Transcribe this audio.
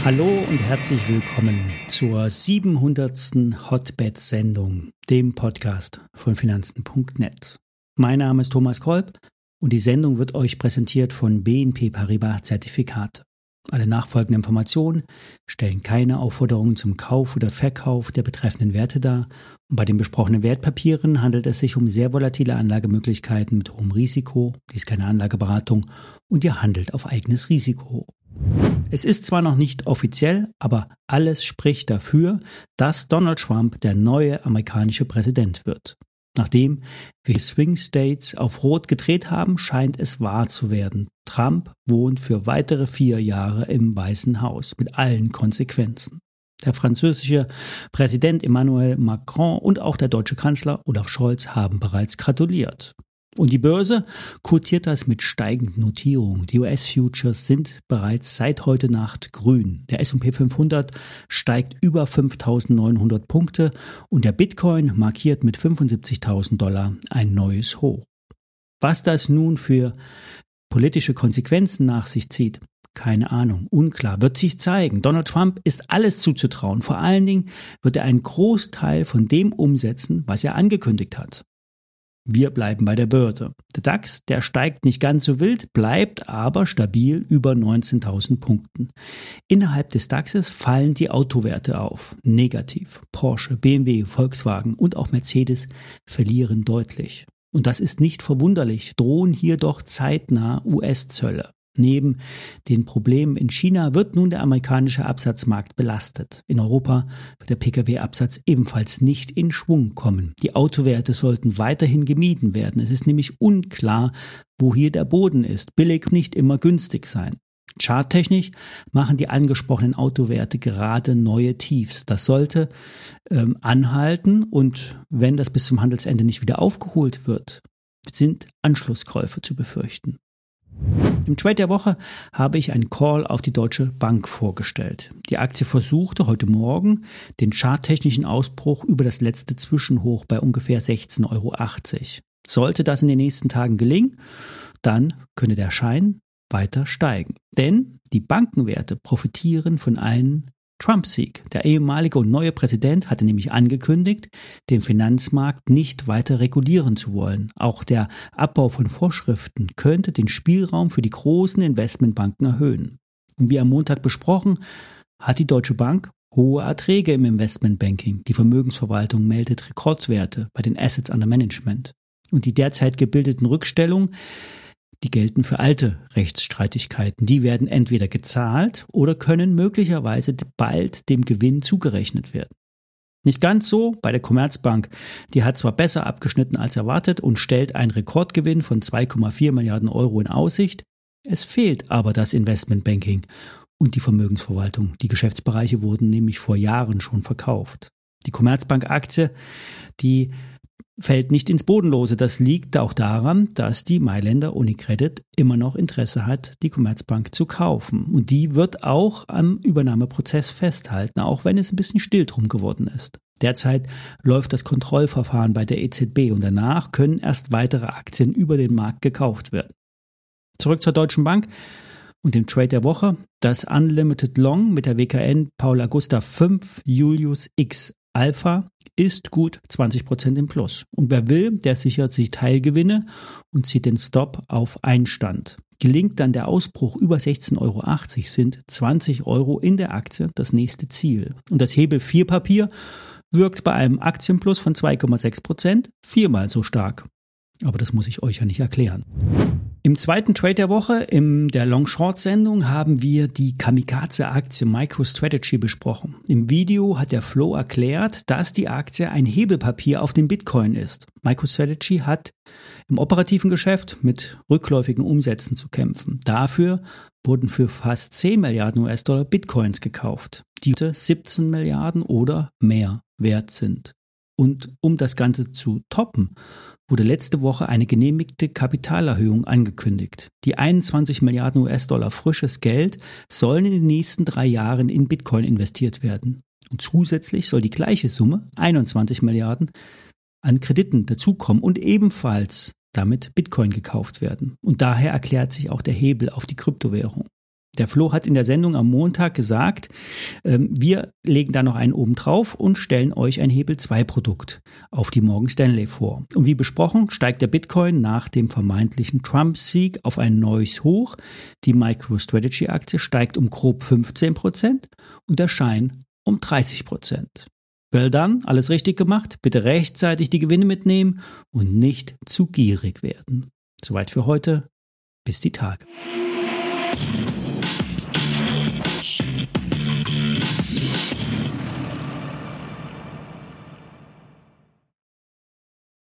Hallo und herzlich willkommen zur 700. Hotbed-Sendung, dem Podcast von Finanzen.net. Mein Name ist Thomas Kolb und die Sendung wird euch präsentiert von BNP Paribas Zertifikate. Alle nachfolgenden Informationen stellen keine Aufforderungen zum Kauf oder Verkauf der betreffenden Werte dar und bei den besprochenen Wertpapieren handelt es sich um sehr volatile Anlagemöglichkeiten mit hohem Risiko, dies ist keine Anlageberatung und ihr handelt auf eigenes Risiko. Es ist zwar noch nicht offiziell, aber alles spricht dafür, dass Donald Trump der neue amerikanische Präsident wird. Nachdem wir Swing States auf Rot gedreht haben, scheint es wahr zu werden. Trump wohnt für weitere 4 Jahre im Weißen Haus mit allen Konsequenzen. Der französische Präsident Emmanuel Macron und auch der deutsche Kanzler Olaf Scholz haben bereits gratuliert. Und die Börse quotiert das mit steigenden Notierungen. Die US-Futures sind bereits seit heute Nacht grün. Der S&P 500 steigt über 5.900 Punkte und der Bitcoin markiert mit $75.000 ein neues Hoch. Was das nun für politische Konsequenzen nach sich zieht, keine Ahnung, unklar, wird sich zeigen. Donald Trump ist alles zuzutrauen. Vor allen Dingen wird er einen Großteil von dem umsetzen, was er angekündigt hat. Wir bleiben bei der Börse. Der DAX, der steigt nicht ganz so wild, bleibt aber stabil über 19.000 Punkten. Innerhalb des DAXes fallen die Autowerte auf. Negativ. Porsche, BMW, Volkswagen und auch Mercedes verlieren deutlich. Und das ist nicht verwunderlich, drohen hier doch zeitnah US-Zölle. Neben den Problemen in China wird nun der amerikanische Absatzmarkt belastet. In Europa wird der Pkw-Absatz ebenfalls nicht in Schwung kommen. Die Autowerte sollten weiterhin gemieden werden. Es ist nämlich unklar, wo hier der Boden ist. Billig nicht immer günstig sein. Charttechnisch machen die angesprochenen Autowerte gerade neue Tiefs. Das sollte anhalten und wenn das bis zum Handelsende nicht wieder aufgeholt wird, sind Anschlusskäufe zu befürchten. Im Trade der Woche habe ich einen Call auf die Deutsche Bank vorgestellt. Die Aktie versuchte heute Morgen den charttechnischen Ausbruch über das letzte Zwischenhoch bei ungefähr 16,80 €. Sollte das in den nächsten Tagen gelingen, dann könne der Schein weiter steigen. Denn die Bankenwerte profitieren von einem Trump-Sieg. Der ehemalige und neue Präsident hatte nämlich angekündigt, den Finanzmarkt nicht weiter regulieren zu wollen. Auch der Abbau von Vorschriften könnte den Spielraum für die großen Investmentbanken erhöhen. Und wie am Montag besprochen, hat die Deutsche Bank hohe Erträge im Investmentbanking. Die Vermögensverwaltung meldet Rekordwerte bei den Assets under Management. Und die derzeit gebildeten Rückstellungen, die gelten für alte Rechtsstreitigkeiten. Die werden entweder gezahlt oder können möglicherweise bald dem Gewinn zugerechnet werden. Nicht ganz so bei der Commerzbank. Die hat zwar besser abgeschnitten als erwartet und stellt einen Rekordgewinn von 2,4 Milliarden € in Aussicht. Es fehlt aber das Investmentbanking und die Vermögensverwaltung. Die Geschäftsbereiche wurden nämlich vor Jahren schon verkauft. Die Commerzbank-Aktie, die fällt nicht ins Bodenlose. Das liegt auch daran, dass die Mailänder Unicredit immer noch Interesse hat, die Commerzbank zu kaufen. Und die wird auch am Übernahmeprozess festhalten, auch wenn es ein bisschen still drum geworden ist. Derzeit läuft das Kontrollverfahren bei der EZB und danach können erst weitere Aktien über den Markt gekauft werden. Zurück zur Deutschen Bank und dem Trade der Woche. Das Unlimited Long mit der WKN Paula Gustav 5 Julius X Alpha ist gut 20% im Plus. Und wer will, der sichert sich Teilgewinne und zieht den Stop auf Einstand. Gelingt dann der Ausbruch über 16,80 € sind 20 € in der Aktie das nächste Ziel. Und das Hebel 4 Papier wirkt bei einem Aktienplus von 2,6% 4-mal so stark. Aber das muss ich euch ja nicht erklären. Im zweiten Trade der Woche, in der Long-Short-Sendung, haben wir die Kamikaze-Aktie MicroStrategy besprochen. Im Video hat der Flo erklärt, dass die Aktie ein Hebelpapier auf den Bitcoin ist. MicroStrategy hat im operativen Geschäft mit rückläufigen Umsätzen zu kämpfen. Dafür wurden für fast 10 Milliarden US-Dollar Bitcoins gekauft, die 17 Milliarden oder mehr wert sind. Und um das Ganze zu toppen, wurde letzte Woche eine genehmigte Kapitalerhöhung angekündigt. Die 21 Milliarden US-Dollar frisches Geld sollen in den nächsten 3 Jahren in Bitcoin investiert werden. Und zusätzlich soll die gleiche Summe, 21 Milliarden, an Krediten dazukommen und ebenfalls damit Bitcoin gekauft werden. Und daher erklärt sich auch der Hebel auf die Kryptowährung. Der Flo hat in der Sendung am Montag gesagt, wir legen da noch einen oben drauf und stellen euch ein Hebel 2 Produkt auf die Morgan Stanley vor. Und wie besprochen, steigt der Bitcoin nach dem vermeintlichen Trump-Sieg auf ein neues Hoch. Die MicroStrategy-Aktie steigt um grob 15% und der Schein um 30%. Well done, alles richtig gemacht. Bitte rechtzeitig die Gewinne mitnehmen und nicht zu gierig werden. Soweit für heute. Bis die Tage.